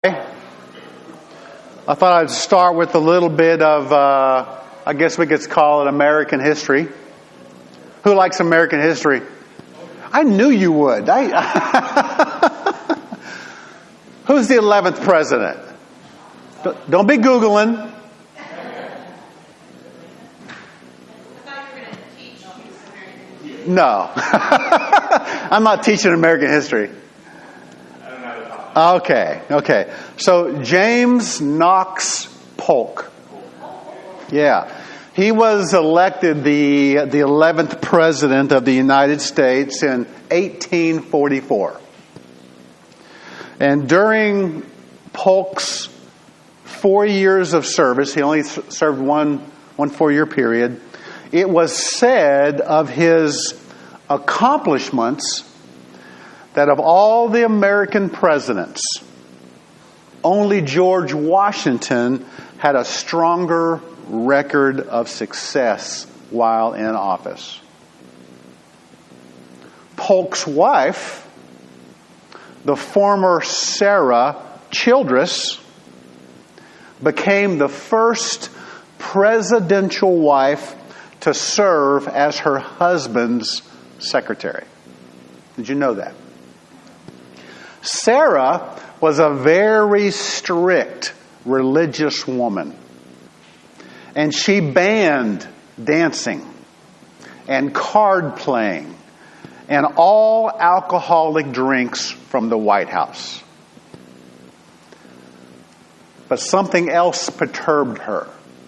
I thought I'd start with a little bit of, I guess we could call it American history. Who likes American history? I knew you would. Who's the 11th president? Don't be Googling. No. I'm not teaching American history. Okay. So James Knox Polk. Yeah. He was elected the 11th president of the United States in 1844. And during Polk's 4 years of service, he only served one 4-year period, it was said of his accomplishments that of all the American presidents, only George Washington had a stronger record of success while in office. Polk's wife, the former Sarah Childress, became the first presidential wife to serve as her husband's secretary. Did you know that? Sarah was a very strict religious woman. And she banned dancing and card playing and all alcoholic drinks from the White House. But something else perturbed her.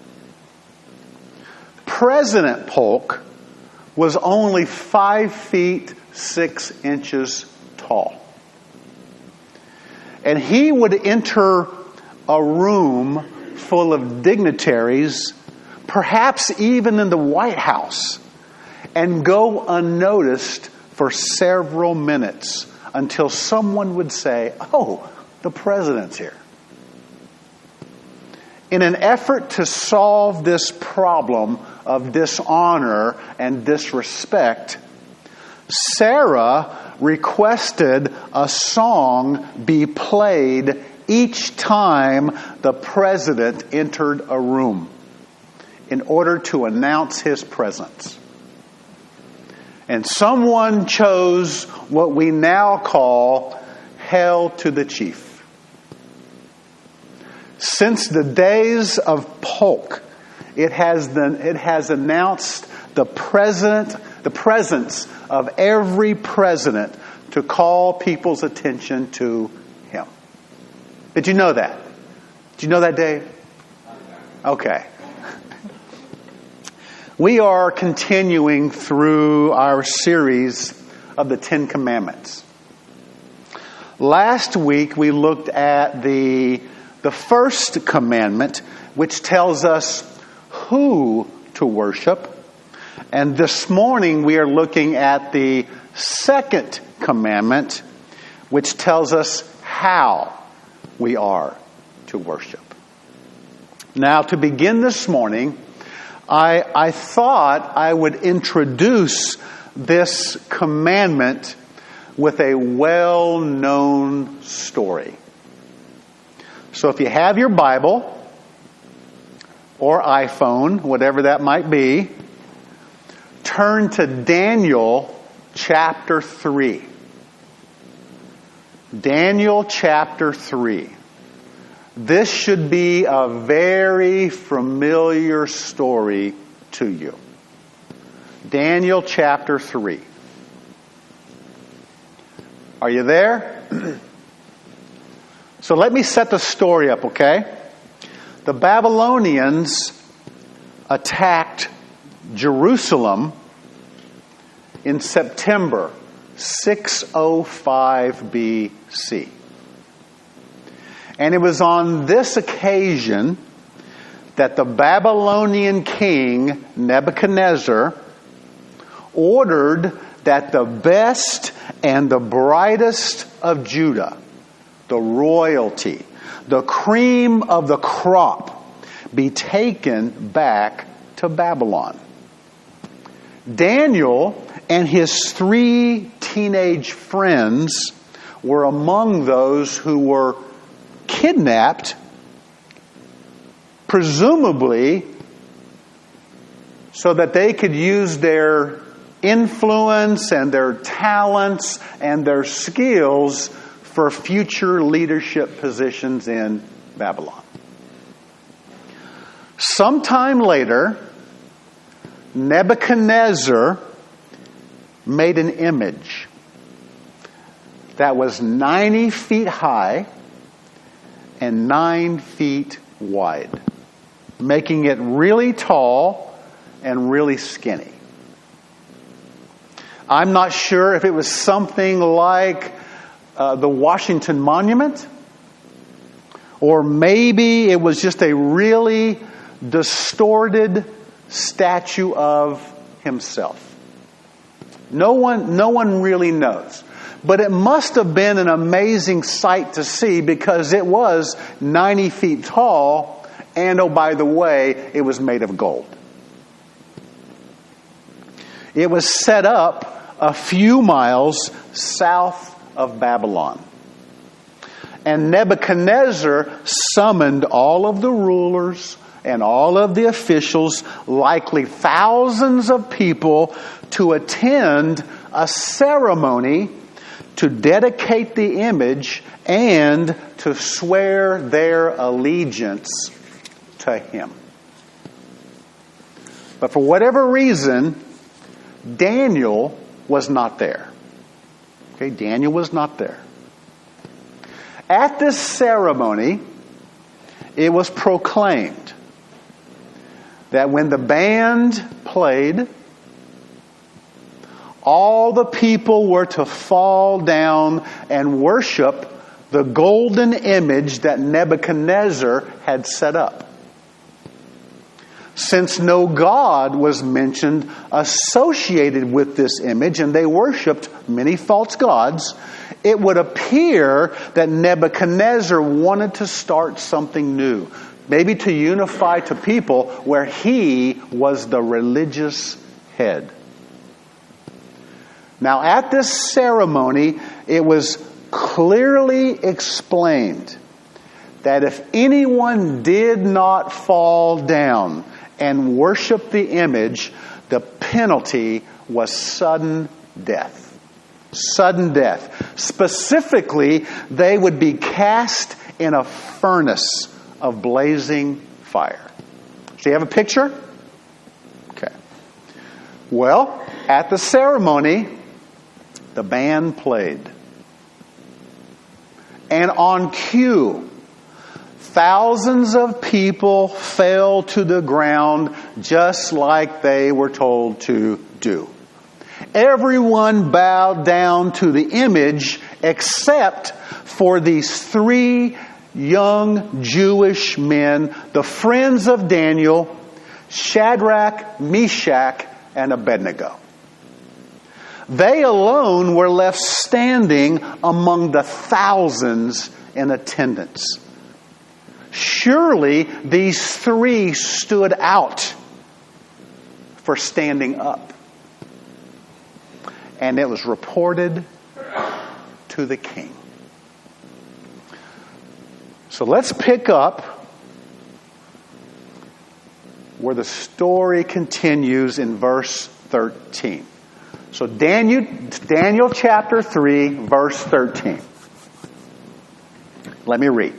President Polk was only 5 feet 6 inches tall. And he would enter a room full of dignitaries, perhaps even in the White House, and go unnoticed for several minutes until someone would say, "Oh, the president's here." In an effort to solve this problem of dishonor and disrespect, Sarah requested a song be played each time the president entered a room in order to announce his presence. And someone chose what we now call Hail to the Chief. Since the days of Polk, it has announced the presence of every president to call people's attention to him. Did you know that? Did you know that, Dave? Okay. We are continuing through our series of the Ten Commandments. Last week we looked at the first commandment, which tells us who to worship. And this morning we are looking at the second commandment, which tells us how we are to worship. Now, to begin this morning, I thought I would introduce this commandment with a well-known story. So if you have your Bible or iPhone, whatever that might be, turn to Daniel chapter 3. Daniel chapter 3. This should be a very familiar story to you. Daniel chapter 3. Are you there? So let me set the story up, okay? The Babylonians attacked Jerusalem in September 605 BC. And it was on this occasion that the Babylonian king Nebuchadnezzar ordered that the best and the brightest of Judah, the royalty, the cream of the crop, be taken back to Babylon. Daniel and his 3 teenage friends were among those who were kidnapped, presumably so that they could use their influence and their talents and their skills for future leadership positions in Babylon. Sometime later, Nebuchadnezzar made an image that was 90 feet high and 9 feet wide, making it really tall and really skinny. I'm not sure if it was something like the Washington Monument, or maybe it was just a really distorted statue of himself. No one really knows. But it must have been an amazing sight to see, because it was 90 feet tall, and oh, by the way, it was made of gold. It was set up a few miles south of Babylon. And Nebuchadnezzar summoned all of the rulers and all of the officials, likely thousands of people, to attend a ceremony to dedicate the image and to swear their allegiance to him. But for whatever reason, Daniel was not there. Okay, Daniel was not there. At this ceremony, it was proclaimed that when the band played, all the people were to fall down and worship the golden image that Nebuchadnezzar had set up. Since no God was mentioned associated with this image, and they worshipped many false gods, it would appear that Nebuchadnezzar wanted to start something new. Maybe to unify to people where he was the religious head. Now, at this ceremony, it was clearly explained that if anyone did not fall down and worship the image, the penalty was sudden death. Sudden death. Specifically, they would be cast in a furnace of blazing fire. Do you have a picture? Okay. Well, at the ceremony, the band played. And on cue, thousands of people fell to the ground just like they were told to do. Everyone bowed down to the image except for these three young Jewish men, the friends of Daniel, Shadrach, Meshach, and Abednego. They alone were left standing among the thousands in attendance. Surely these three stood out for standing up. And it was reported to the king. So let's pick up where the story continues in verse 13. So Daniel chapter 3, verse 13. Let me read.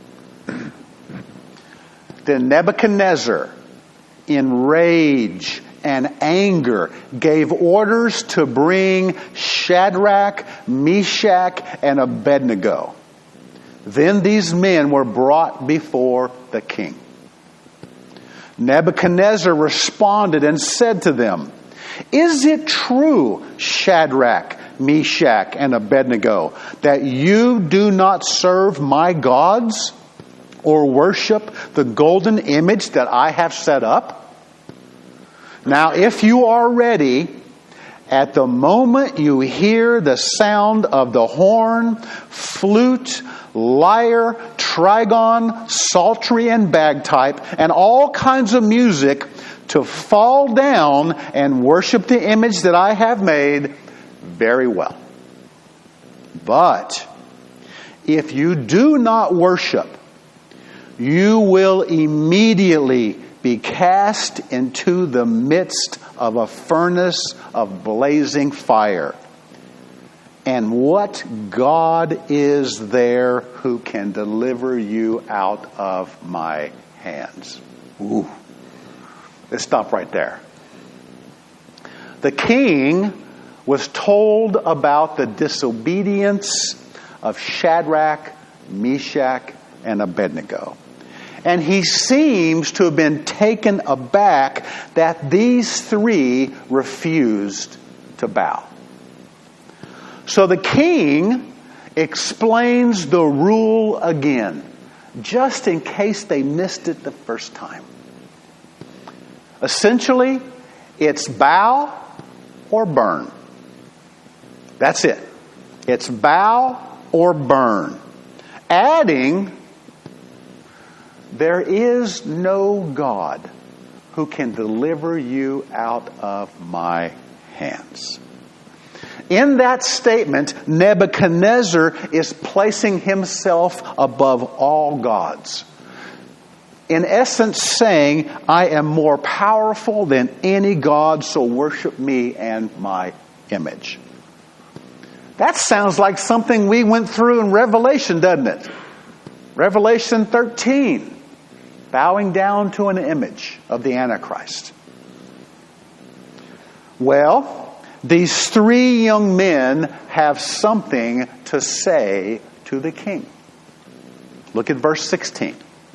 Then Nebuchadnezzar, in rage and anger, gave orders to bring Shadrach, Meshach, and Abednego. Then these men were brought before the king. Nebuchadnezzar responded and said to them, "Is it true, Shadrach, Meshach, and Abednego, that you do not serve my gods or worship the golden image that I have set up? Now, if you are ready, at the moment you hear the sound of the horn, flute, lyre, trigon, psaltery, and bagpipe, and all kinds of music, to fall down and worship the image that I have made, very well. But if you do not worship, you will immediately be cast into the midst of a furnace of blazing fire. And what God is there who can deliver you out of my hands? Ooh. Let's stop right there. The king was told about the disobedience of Shadrach, Meshach, and Abednego. And he seems to have been taken aback that these three refused to bow. So the king explains the rule again, just in case they missed it the first time. Essentially, it's bow or burn. That's it. It's bow or burn. Adding, there is no God who can deliver you out of my hands. In that statement, Nebuchadnezzar is placing himself above all gods. In essence saying, I am more powerful than any god, so worship me and my image. That sounds like something we went through in Revelation, doesn't it? Revelation 13, bowing down to an image of the Antichrist. Well, these three young men have something to say to the king. Look at verse 16.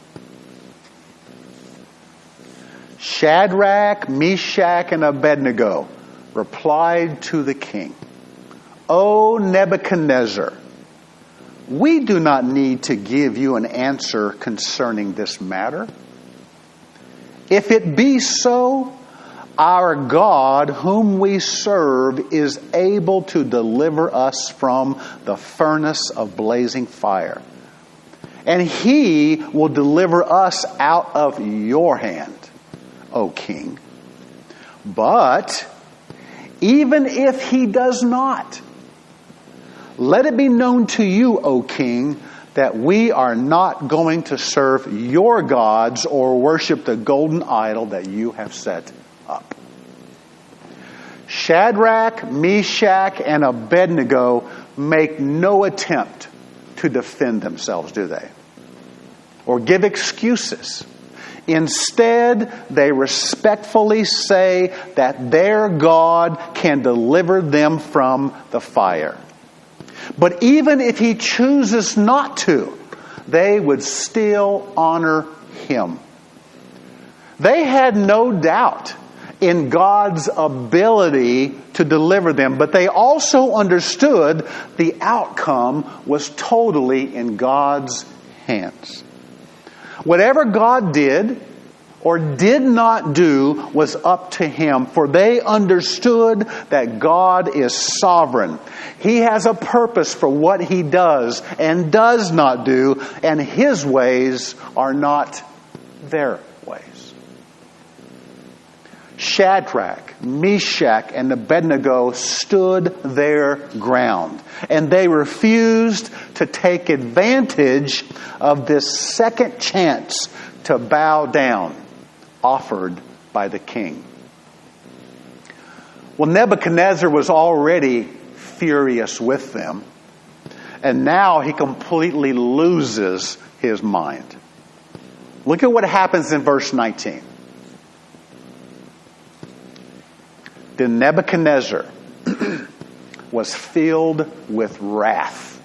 Shadrach, Meshach, and Abednego replied to the king, O Nebuchadnezzar, we do not need to give you an answer concerning this matter. If it be so, our God, whom we serve, is able to deliver us from the furnace of blazing fire. And He will deliver us out of your hand, O king. But even if He does not, let it be known to you, O king, that we are not going to serve your gods or worship the golden idol that you have set up. Shadrach, Meshach, and Abednego make no attempt to defend themselves, do they? Or give excuses. Instead, they respectfully say that their God can deliver them from the fire. But even if He chooses not to, they would still honor Him. They had no doubt in God's ability to deliver them, but they also understood the outcome was totally in God's hands. Whatever God did or did not do was up to Him, for they understood that God is sovereign. He has a purpose for what He does and does not do, and His ways are not their ways. Shadrach, Meshach, and Abednego stood their ground, and they refused to take advantage of this second chance to bow down offered by the king. Well, Nebuchadnezzar was already furious with them, and now he completely loses his mind. Look at what happens in verse 19. Then Nebuchadnezzar was filled with wrath,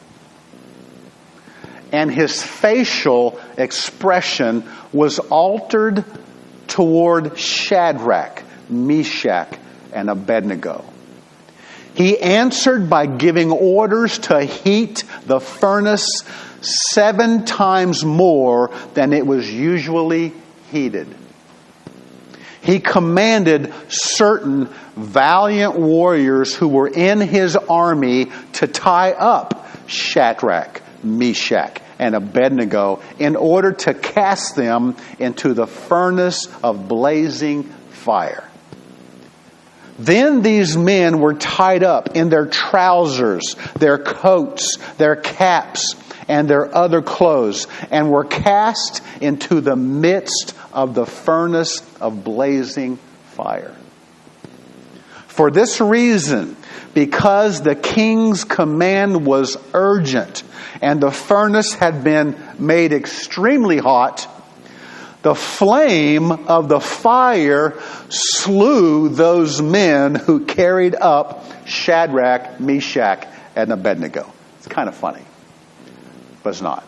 and his facial expression was altered toward Shadrach, Meshach, and Abednego. He answered by giving orders to heat the furnace 7 times more than it was usually heated. He commanded certain valiant warriors who were in his army to tie up Shadrach, Meshach, and Abednego in order to cast them into the furnace of blazing fire. Then these men were tied up in their trousers, their coats, their caps, and their other clothes, and were cast into the midst of the furnace of blazing fire. For this reason, because the king's command was urgent, and the furnace had been made extremely hot, the flame of the fire slew those men who carried up Shadrach, Meshach, and Abednego. It's kind of funny, but it's not.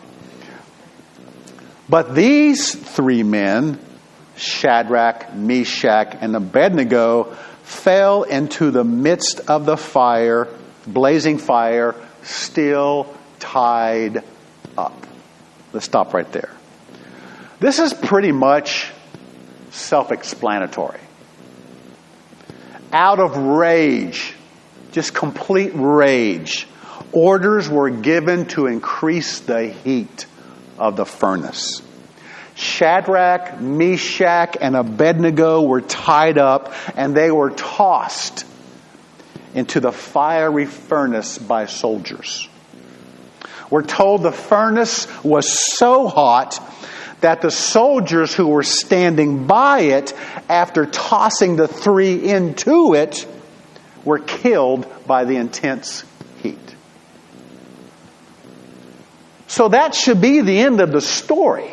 But these three men, Shadrach, Meshach, and Abednego, fell into the midst of the fire, blazing fire, still tied up. Let's stop right there. This is pretty much self-explanatory. Out of rage, just complete rage, orders were given to increase the heat of the furnace. Shadrach, Meshach, and Abednego were tied up, and they were tossed into the fiery furnace by soldiers. We're told the furnace was so hot that the soldiers who were standing by it, after tossing the three into it, were killed by the intense heat. So that should be the end of the story.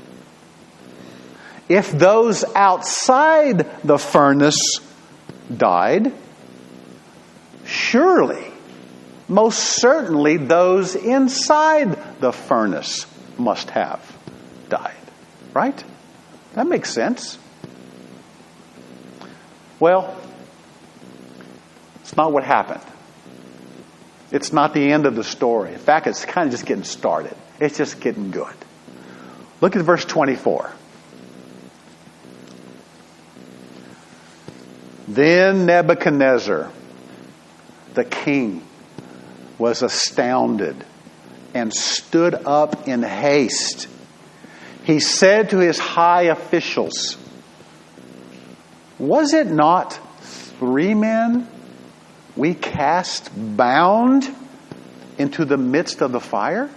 If those outside the furnace died, surely, most certainly, those inside the furnace must have died. Right? That makes sense. Well, it's not what happened. It's not the end of the story. In fact, it's kind of just getting started. It's just getting good. Look at verse 24. Then Nebuchadnezzar, the king, was astounded and stood up in haste. He said to his high officials, "Was it not 3 men we cast bound into the midst of the fire?"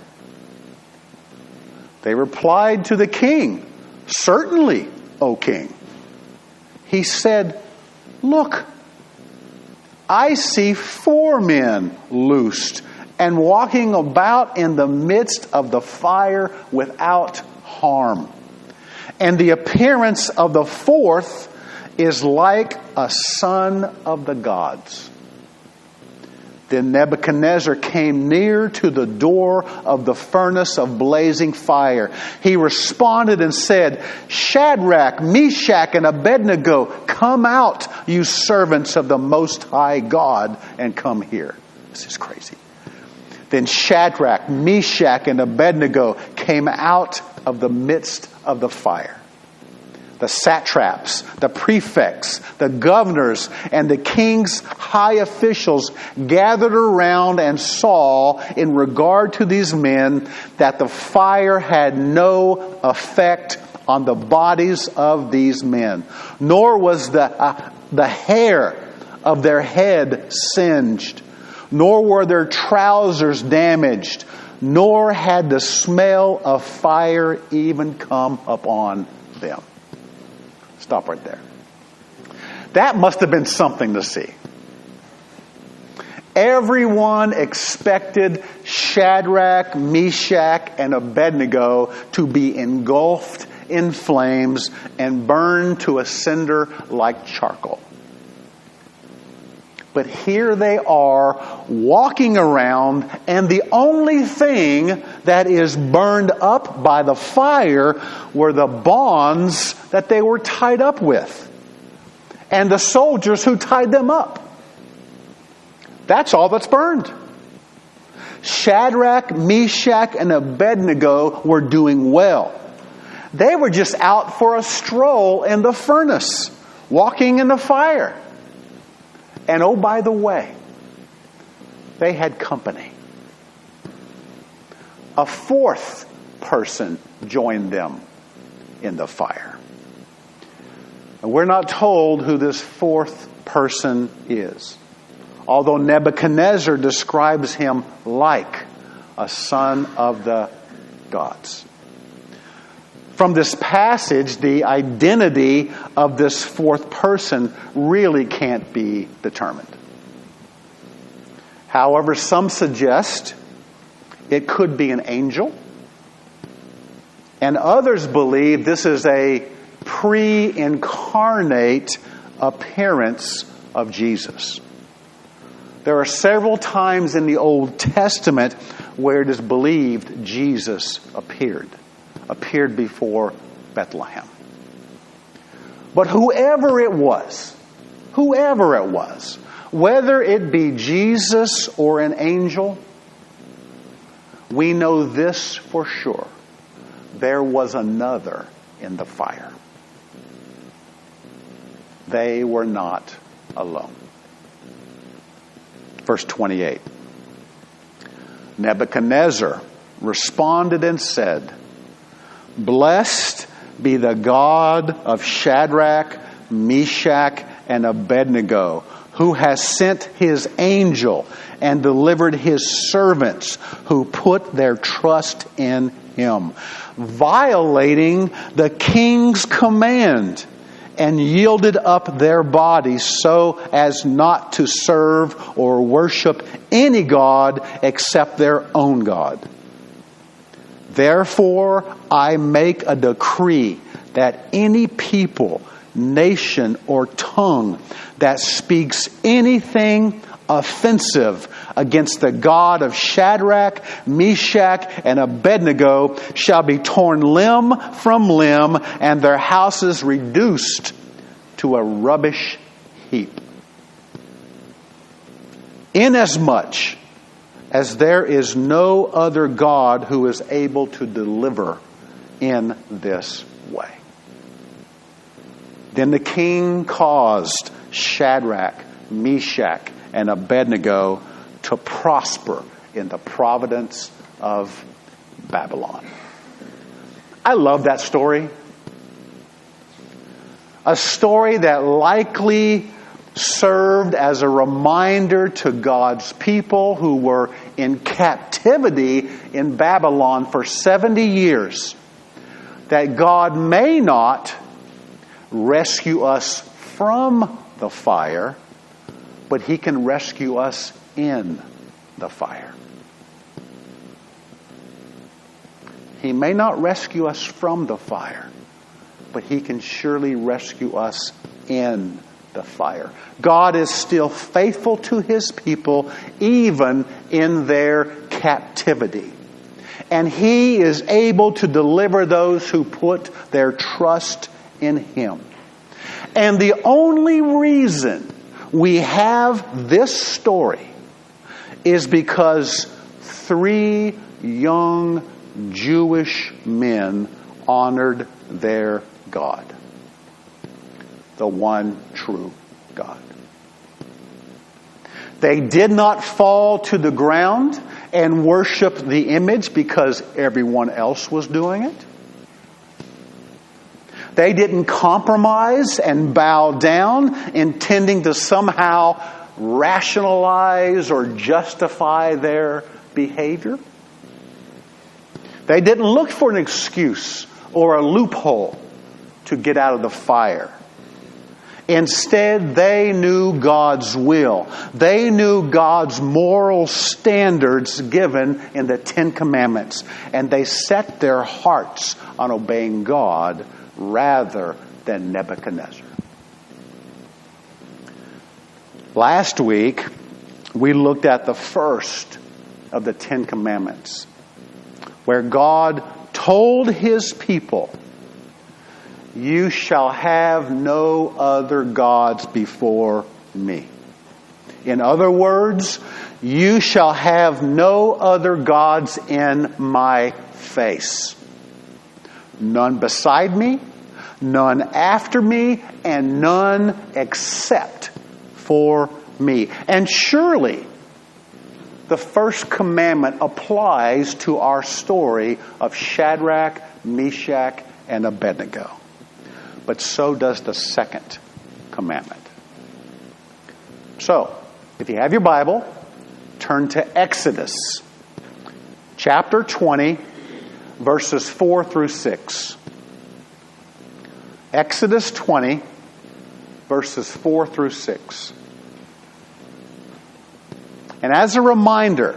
They replied to the king, "Certainly, O king." He said, "Look, I see 4 men loosed and walking about in the midst of the fire without harm. And the appearance of the 4th is like a son of the gods." Then Nebuchadnezzar came near to the door of the furnace of blazing fire. He responded and said, "Shadrach, Meshach, and Abednego, come out, you servants of the Most High God, and come here." This is crazy. Then Shadrach, Meshach, and Abednego came out of the midst of the fire. The satraps, the prefects, the governors, and the king's high officials gathered around and saw, in regard to these men, that the fire had no effect on the bodies of these men, nor was the hair of their head singed, nor were their trousers damaged, nor had the smell of fire even come upon them. Stop right there. That must have been something to see. Everyone expected Shadrach, Meshach, and Abednego to be engulfed in flames and burned to a cinder like charcoal. But here they are walking around, and the only thing that is burned up by the fire were the bonds that they were tied up with, and the soldiers who tied them up. That's all that's burned. Shadrach, Meshach, and Abednego were doing well. They were just out for a stroll in the furnace, walking in the fire. And oh, by the way, they had company. A 4th person joined them in the fire. And we're not told who this 4th person is, although Nebuchadnezzar describes him like a son of the gods. From this passage, the identity of this fourth person really can't be determined. However, some suggest it could be an angel, and others believe this is a pre-incarnate appearance of Jesus. There are several times in the Old Testament where it is believed Jesus appeared before Bethlehem. But whoever it was, whether it be Jesus or an angel, we know this for sure. There was another in the fire. They were not alone. Verse 28. Nebuchadnezzar responded and said, "Blessed be the God of Shadrach, Meshach, and Abednego, who has sent his angel and delivered his servants who put their trust in him, violating the king's command and yielded up their bodies so as not to serve or worship any god except their own God. Therefore, I make a decree that any people, nation, or tongue that speaks anything offensive against the God of Shadrach, Meshach, and Abednego shall be torn limb from limb and their houses reduced to a rubbish heap. Inasmuch as there is no other God who is able to deliver in this way." Then the king caused Shadrach, Meshach, and Abednego to prosper in the providence of Babylon. I love that story. A story that likely served as a reminder to God's people who were in captivity in Babylon for 70 years that God may not rescue us from the fire, but He can rescue us in the fire. He may not rescue us from the fire, but He can surely rescue us in the fire. God is still faithful to His people even in their captivity. And He is able to deliver those who put their trust in Him. And the only reason we have this story is because 3 young Jewish men honored their God, the one true God. They did not fall to the ground and worship the image because everyone else was doing it. They didn't compromise and bow down, intending to somehow rationalize or justify their behavior. They didn't look for an excuse or a loophole to get out of the fire. Instead, they knew God's will. They knew God's moral standards given in the 10 Commandments. And they set their hearts on obeying God rather than Nebuchadnezzar. Last week, we looked at the first of the 10 Commandments, where God told His people, "You shall have no other gods before me." In other words, you shall have no other gods in my face. None beside me, none after me, and none except for me. And surely the first commandment applies to our story of Shadrach, Meshach, and Abednego. But so does the second commandment. So, if you have your Bible, turn to Exodus chapter 20, verses 4 through 6. Exodus 20, verses 4 through 6. And as a reminder,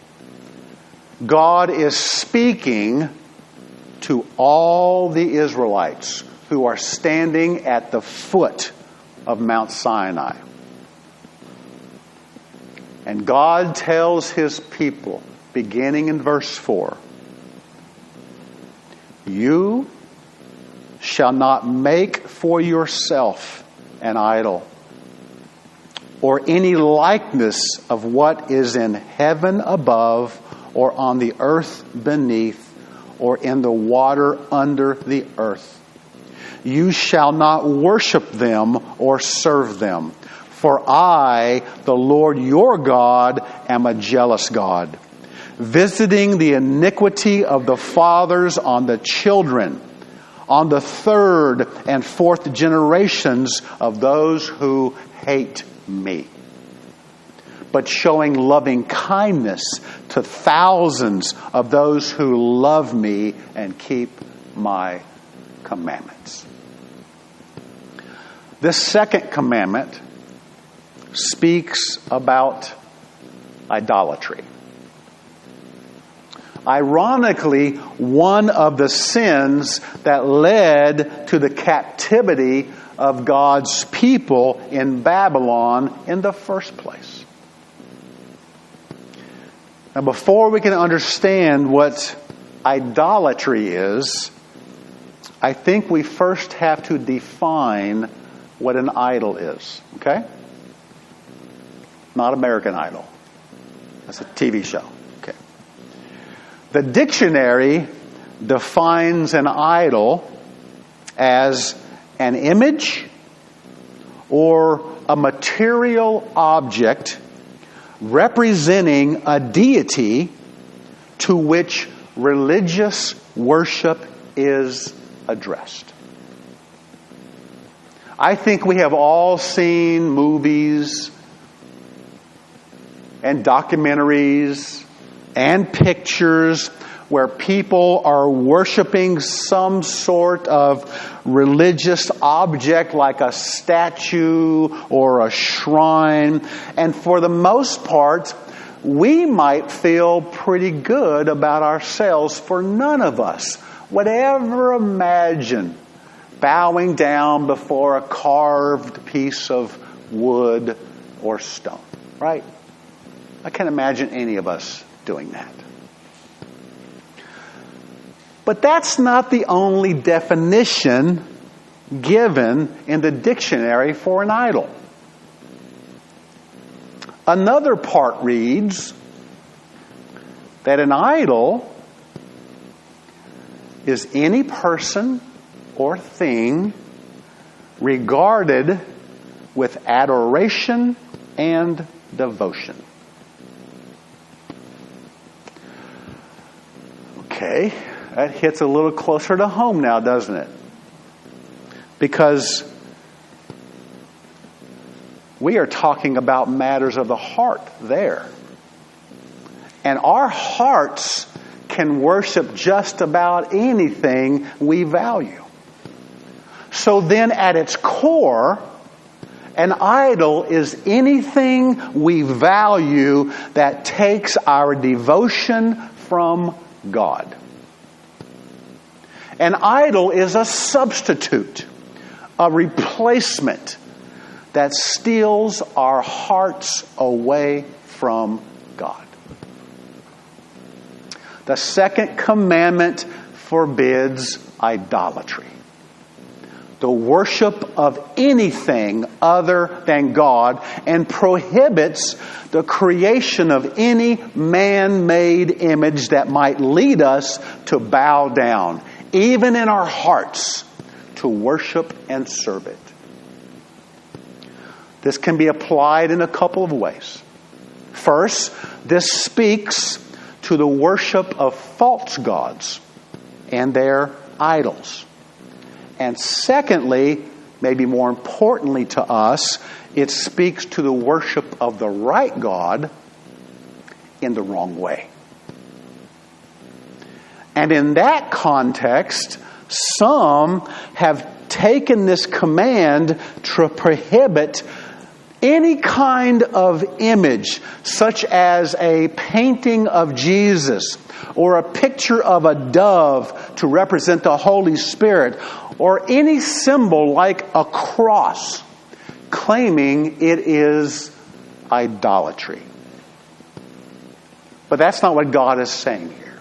God is speaking to all the Israelites who are standing at the foot of Mount Sinai. And God tells His people, beginning in verse 4, "You shall not make for yourself an idol, or any likeness of what is in heaven above, or on the earth beneath, or in the water under the earth. You shall not worship them or serve them. For I, the Lord your God, am a jealous God, visiting the iniquity of the fathers on the children, on the third and fourth generations of those who hate me, but showing loving kindness to thousands of those who love me and keep my commandments." This second commandment speaks about idolatry. Ironically, one of the sins that led to the captivity of God's people in Babylon in the first place. Now, before we can understand what idolatry is, I think we first have to define what an idol is. Okay? Not American Idol. That's a TV show. Okay. The dictionary defines an idol as an image or a material object representing a deity to which religious worship is addressed. I think we have all seen movies and documentaries and pictures where people are worshiping some sort of religious object like a statue or a shrine. And for the most part, we might feel pretty good about ourselves, for none of us would ever imagine bowing down before a carved piece of wood or stone, right? I can't imagine any of us doing that. But that's not the only definition given in the dictionary for an idol. Another part reads that an idol is any person or thing regarded with adoration and devotion. Okay, that hits a little closer to home now, doesn't it? Because we are talking about matters of the heart there. And our hearts can worship just about anything we value. So then at its core, an idol is anything we value that takes our devotion from God. An idol is a substitute, a replacement that steals our hearts away from God. The second commandment forbids idolatry, the worship of anything other than God, and prohibits the creation of any man-made image that might lead us to bow down, even in our hearts, to worship and serve it. This can be applied in a couple of ways. First, this speaks to the worship of false gods and their idols. And secondly, maybe more importantly to us, it speaks to the worship of the right God in the wrong way. And in that context, some have taken this command to prohibit any kind of image, such as a painting of Jesus, or a picture of a dove to represent the Holy Spirit, or any symbol like a cross, claiming it is idolatry. But that's not what God is saying here.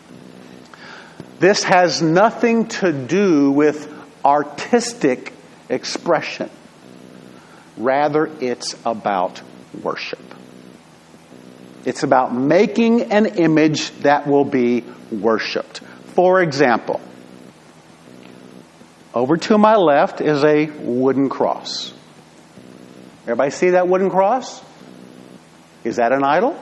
This has nothing to do with artistic expression. Rather, it's about worship. It's about making an image that will be worshiped. For example, over to my left is a wooden cross. Everybody see that wooden cross? Is that an idol?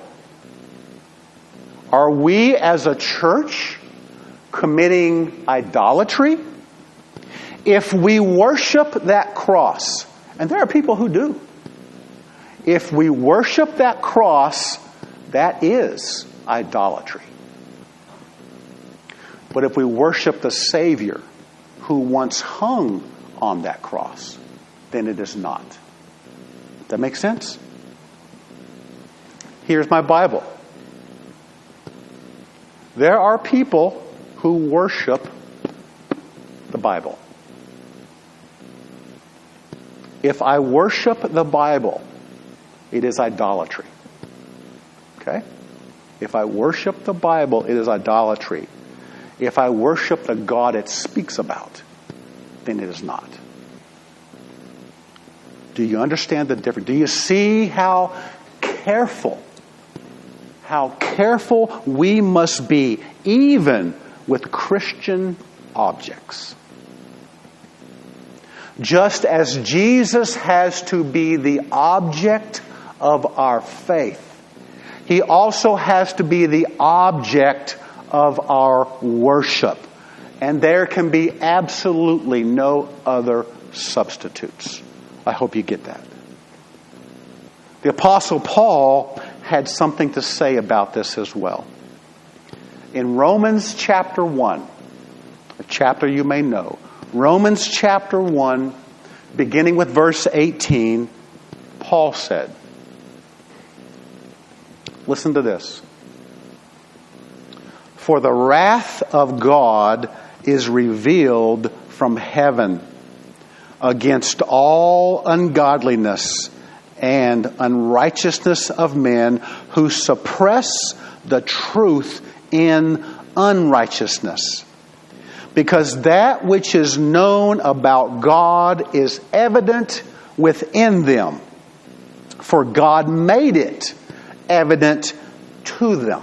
Are we as a church committing idolatry? If we worship that cross, and there are people who do, if we worship that cross, that is idolatry. But if we worship the Savior who once hung on that cross, then it is not. Does that make sense? Here's my Bible. There are people who worship the Bible. If I worship the Bible, it is idolatry. Okay? If I worship the Bible, it is idolatry. If I worship the God it speaks about, then it is not. Do you understand the difference? Do you see how careful we must be, even with Christian objects? Just as Jesus has to be the object of our faith, He also has to be the object of our worship. And there can be absolutely no other substitutes. I hope you get that. The Apostle Paul had something to say about this as well. In Romans chapter 1, a chapter you may know, Romans chapter 1, beginning with verse 18, Paul said, listen to this. For the wrath of God is revealed from heaven against all ungodliness and unrighteousness of men who suppress the truth in unrighteousness. Because that which is known about God is evident within them, for God made it evident to them.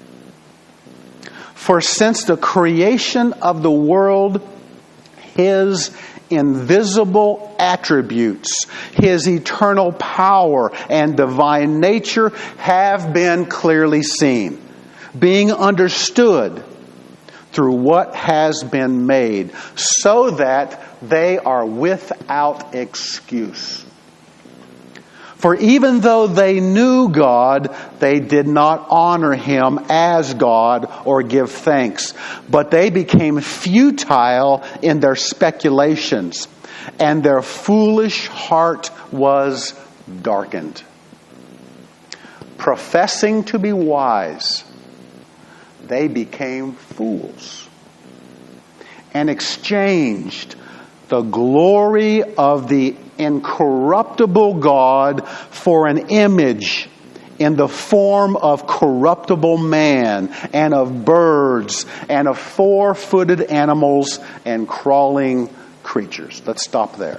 For since the creation of the world, His invisible attributes, His eternal power and divine nature have been clearly seen, being understood through what has been made, so that they are without excuse. For even though they knew God, they did not honor Him as God or give thanks, but they became futile in their speculations, and their foolish heart was darkened. Professing to be wise, they became fools and exchanged the glory of the incorruptible God for an image in the form of corruptible man and of birds and of four-footed animals and crawling creatures. Let's stop there.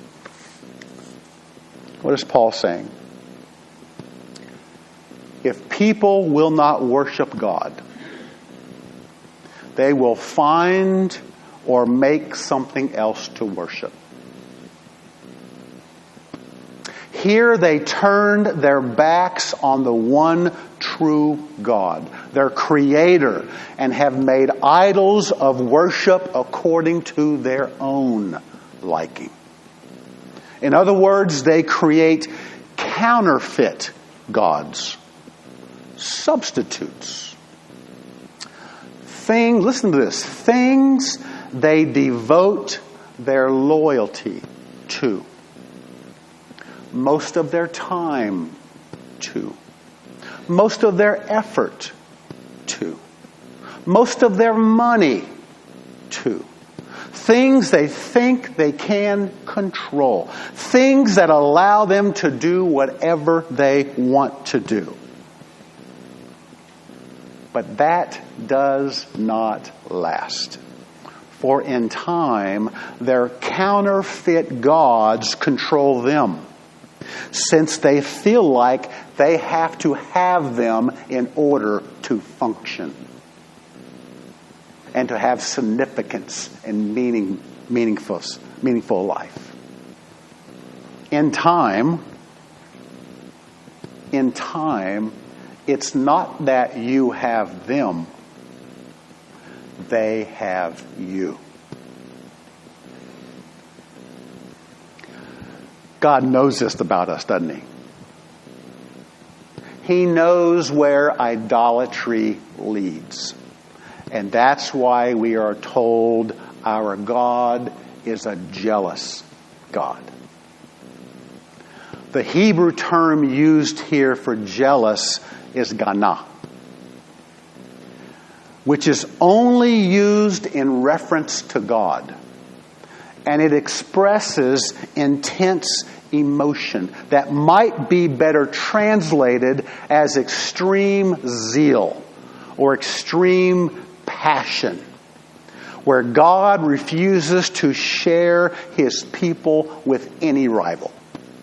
What is Paul saying? If people will not worship God, they will find or make something else to worship. Here they turned their backs on the one true God, their Creator, and have made idols of worship according to their own liking. In other words, they create counterfeit gods, substitutes, listen to this, things they devote their loyalty to, most of their time to, most of their effort to, most of their money to, things they think they can control, things that allow them to do whatever they want to do. But that does not last. For in time, their counterfeit gods control them, since they feel like they have to have them in order to function and to have significance and meaningful life. In time, it's not that you have them, they have you. God knows this about us, doesn't He? He knows where idolatry leads. And that's why we are told our God is a jealous God. The Hebrew term used here for jealous is ganah, which is only used in reference to God. And it expresses intense emotion that might be better translated as extreme zeal or extreme passion, where God refuses to share His people with any rival.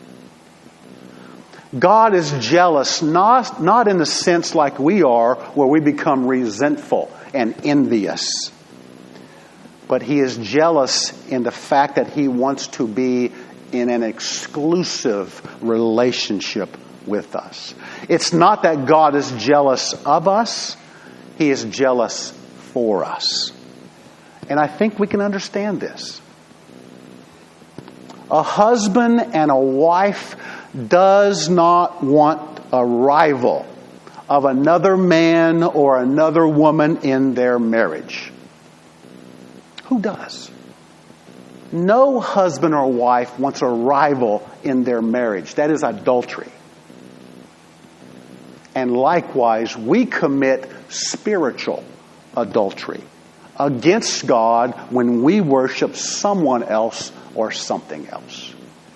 God is jealous, not in the sense like we are, where we become resentful and envious. But He is jealous in the fact that He wants to be in an exclusive relationship with us. It's not that God is jealous of us. He is jealous for us. And I think we can understand this. A husband and a wife does not want a rival of another man or another woman in their marriage. Who does? No husband or wife wants a rival in their marriage. That is adultery. And likewise, we commit spiritual adultery against God when we worship someone else or something else.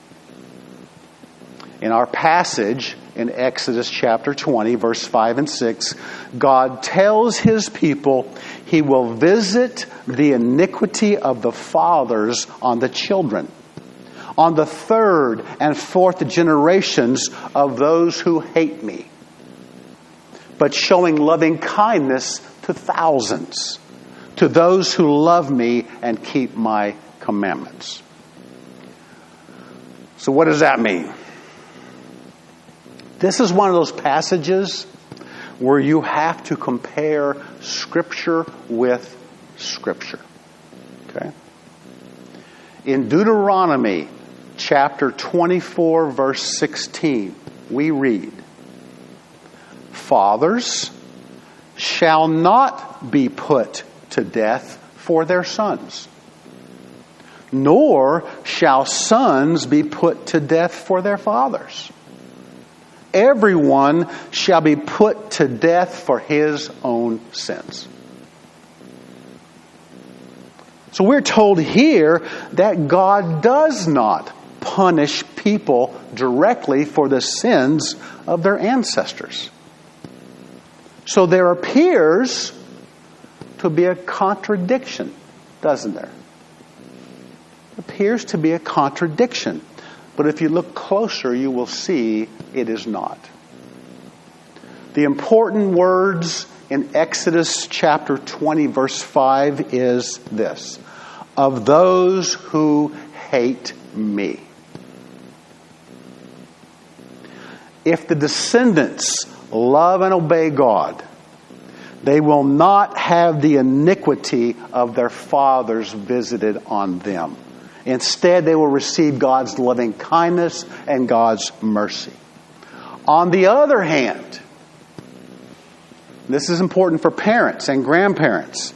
In our passage in Exodus chapter 20, verse 5 and 6, God tells His people He will visit the iniquity of the fathers on the children, on the third and fourth generations of those who hate me, but showing loving kindness to thousands, to those who love me and keep my commandments. So what does that mean? This is one of those passages where you have to compare Scripture with Scripture. Okay? In Deuteronomy chapter 24, verse 16, we read, "Fathers shall not be put to death for their sons, nor shall sons be put to death for their fathers. Everyone shall be put to death for his own sins." So we're told here that God does not punish people directly for the sins of their ancestors. So there appears to be a contradiction, doesn't there? It appears to be a contradiction. But if you look closer, you will see it is not. The important words in Exodus chapter 20, verse 5 is this: "Of those who hate me." If the descendants love and obey God, they will not have the iniquity of their fathers visited on them. Instead, they will receive God's loving kindness and God's mercy. On the other hand, This is important for parents and grandparents.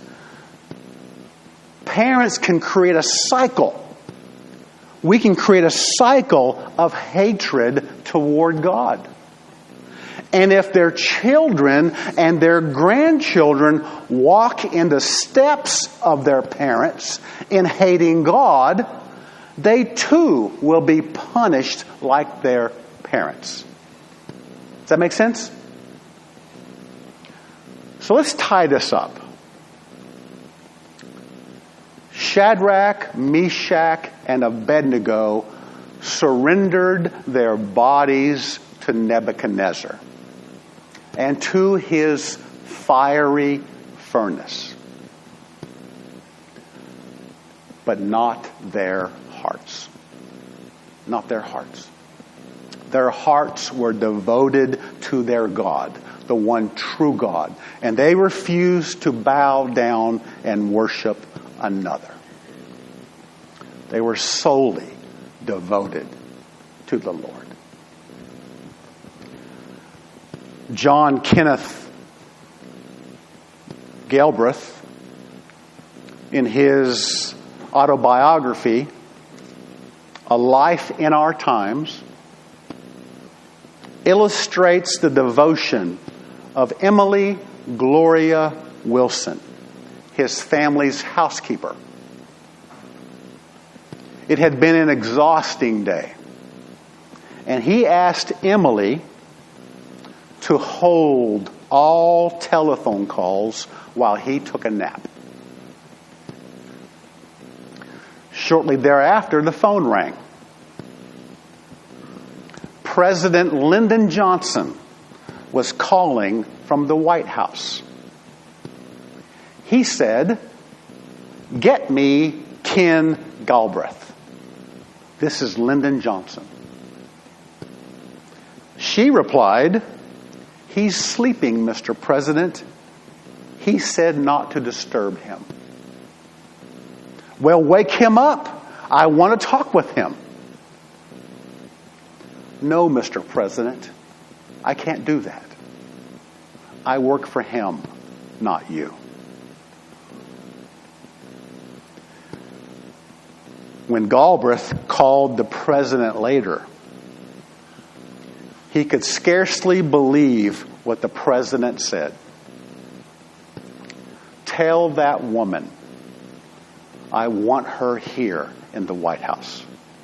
Parents can create a cycle. We can create a cycle of hatred toward God. And if their children and their grandchildren walk in the steps of their parents in hating God, they too will be punished like their parents. Does that make sense? So let's tie this up. Shadrach, Meshach, and Abednego surrendered their bodies to Nebuchadnezzar and to his fiery furnace, but not their hearts. Not their hearts. Their hearts were devoted to their God, the one true God, and they refused to bow down and worship another. They were solely devoted to the Lord. John Kenneth Galbraith, in his autobiography, A Life in Our Times, illustrates the devotion of Emily Gloria Wilson, his family's housekeeper. It had been an exhausting day, and he asked Emily to hold all telephone calls while he took a nap. Shortly thereafter, the phone rang. President Lyndon Johnson was calling from the White House. He said, "Get me Ken Galbraith." This is Lyndon Johnson. She replied, "He's sleeping, Mr. President. He said not to disturb him." "Well, wake him up. I want to talk with him." "No, Mr. President, I can't do that. I work for him, not you." When Galbraith called the president later, he could scarcely believe what the president said. "Tell that woman I want her here in the White House."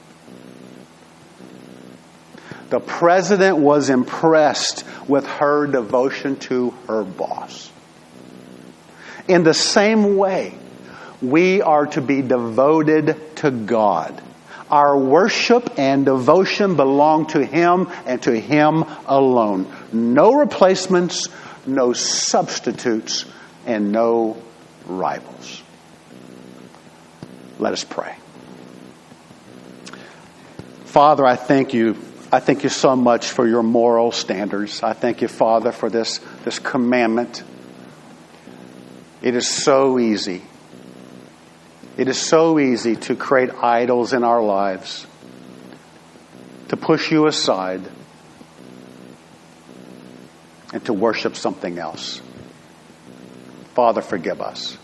The president was impressed with her devotion to her boss. In the same way, we are to be devoted to God. Our worship and devotion belong to Him and to Him alone. No replacements, no substitutes, and no rivals. Let us pray. Father, I thank you. I thank you so much for your moral standards. I thank you, Father, for this commandment. It is so easy. It is so easy to create idols in our lives, to push you aside, and to worship something else. Father, forgive us.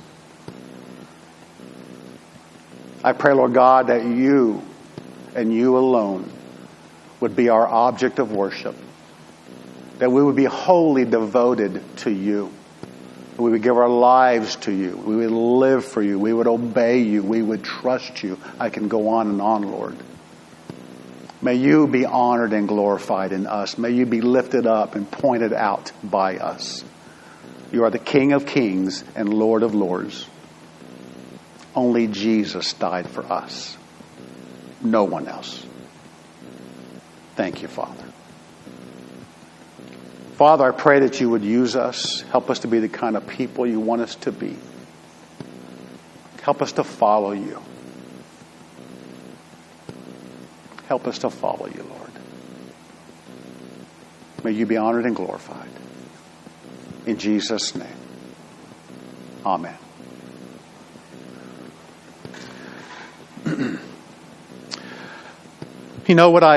I pray, Lord God, that you and you alone would be our object of worship, that we would be wholly devoted to you. We would give our lives to you. We would live for you. We would obey you. We would trust you. I can go on and on, Lord. May you be honored and glorified in us. May you be lifted up and pointed out by us. You are the King of kings and Lord of lords. Only Jesus died for us. No one else. Thank you, Father. Father, I pray that you would use us. Help us to be the kind of people you want us to be. Help us to follow you. Help us to follow you, Lord. May you be honored and glorified. In Jesus' name. Amen. You know what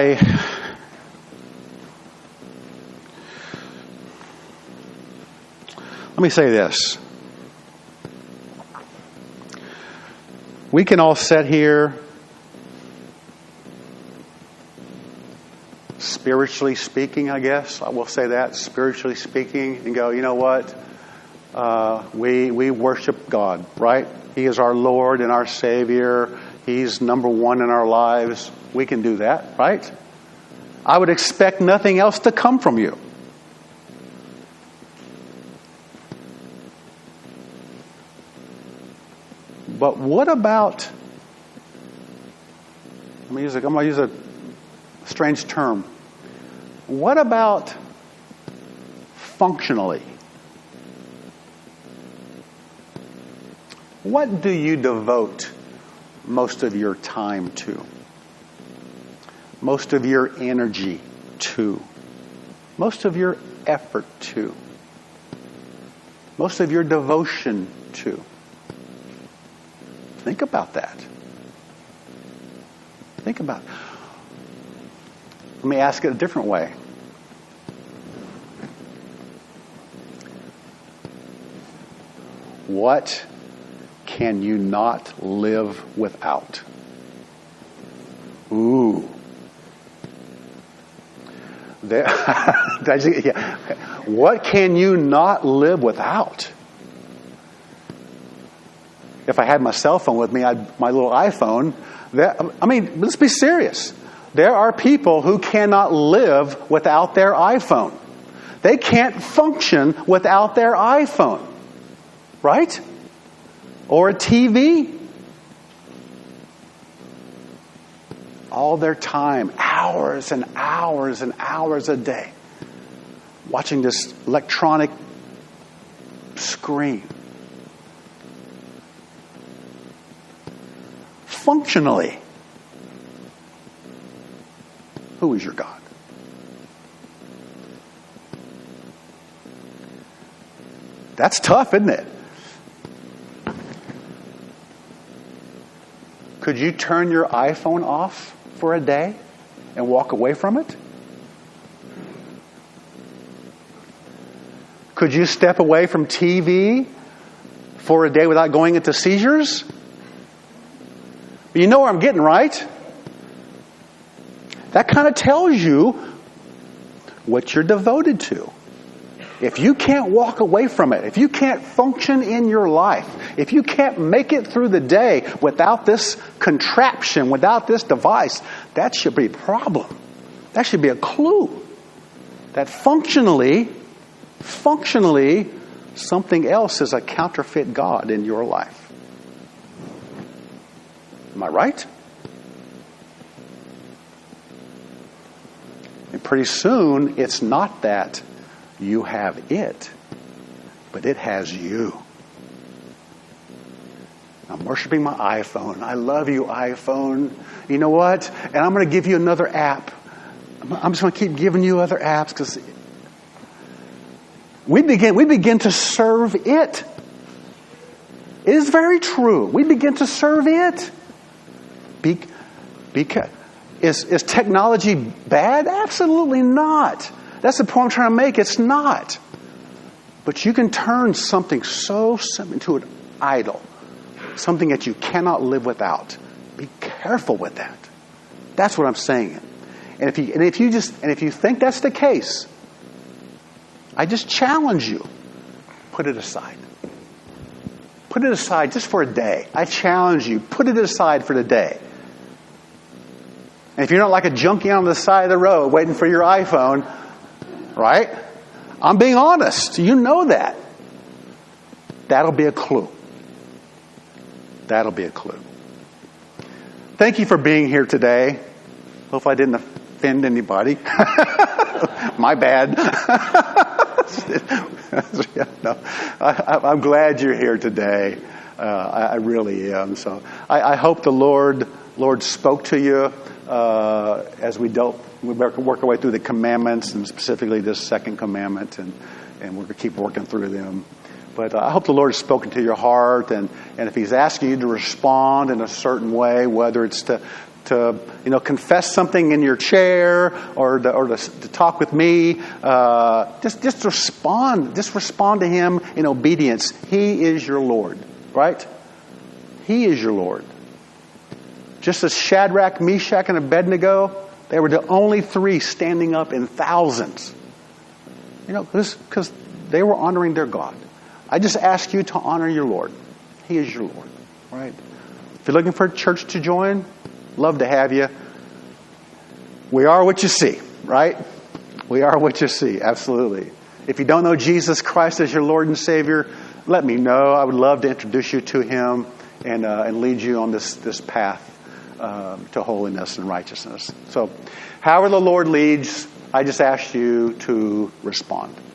Let me say this. We can all sit here, spiritually speaking, I guess. I will say that, spiritually speaking, and go, you know what? We worship God, right? He is our Lord and our Savior. He's number one in our lives. We can do that, right? I would expect nothing else to come from you. But what about, I'm going to use a strange term. What about functionally? What do you devote most of your time to? Most of your energy to? Most of your effort to? Most of your devotion to? Think about that. Think about it. Let me ask it a different way. What can you not live without? Ooh. What can you not live without? If I had my cell phone with me, my little iPhone. Let's be serious. There are people who cannot live without their iPhone. They can't function without their iPhone. Right? Or a TV. All their time, hours and hours and hours a day, watching this electronic screen. Functionally, who is your God? That's tough, isn't it? Could you turn your iPhone off for a day and walk away from it? Could you step away from TV for a day without going into seizures? You know where I'm getting, right? That kind of tells you what you're devoted to. If you can't walk away from it, if you can't function in your life, if you can't make it through the day without this contraption, without this device, that should be a problem. That should be a clue that functionally, something else is a counterfeit God in your life. Am I right? And pretty soon, it's not that you have it, but it has you. I'm worshiping my iPhone. I love you, iPhone. You know what? And I'm going to give you another app. I'm just going to keep giving you other apps because we begin to serve it. It is very true. We begin to serve it. Because is technology bad? Absolutely not. That's the point I'm trying to make. It's not. But you can turn something so simple into an idol, something that you cannot live without. Be careful with that. That's what I'm saying. And if you think that's the case, I just challenge you. Put it aside. Put it aside just for a day. I challenge you. Put it aside for the day. And if you're not like a junkie on the side of the road waiting for your iPhone, right? I'm being honest. You know that. That'll be a clue. That'll be a clue. Thank you for being here today. Hope I didn't offend anybody. My bad. No, I'm glad you're here today. I really am. So I hope the Lord spoke to you as we work our way through the commandments, and specifically this second commandment, and we're going to keep working through them. But I hope the Lord has spoken to your heart, and if He's asking you to respond in a certain way, whether it's to confess something in your chair, or to talk with me, just respond. Just respond to Him in obedience. He is your Lord, right? He is your Lord. Just as Shadrach, Meshach, and Abednego, they were the only three standing up in thousands. Because they were honoring their God. I just ask you to honor your Lord. He is your Lord, right? If you're looking for a church to join, love to have you. We are what you see, right? We are what you see, absolutely. If you don't know Jesus Christ as your Lord and Savior, let me know. I would love to introduce you to Him and lead you on this path to holiness and righteousness. So, however the Lord leads, I just ask you to respond.